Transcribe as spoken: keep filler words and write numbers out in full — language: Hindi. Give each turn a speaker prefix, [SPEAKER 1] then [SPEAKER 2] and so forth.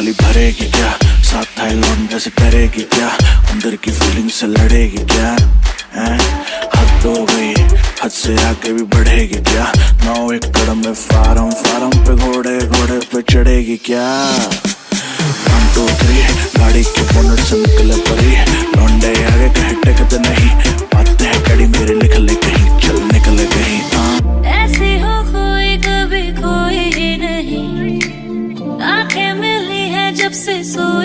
[SPEAKER 1] वाली भरेगी क्या, साथ थाई लौंडे से करेगी क्या, अंदर की फीलिंग से लड़ेगी क्या हैं? हद हो गई, हद से आगे भी बढ़ेगी क्या, नौ एक कदम में फार्म फार्म पे घोड़े घोड़े पे चढ़ेगी क्या। वन टू थ्री गाड़ी के बोनट से निकले परी, लौंडे आगे कहे टेकते नहीं, बातें है कड़ी मेरे निकले कहीं, चल निकले कहीं।
[SPEAKER 2] ऐसी हो कोई कभी कोई ही नहीं, आंखें मिली है जब से सो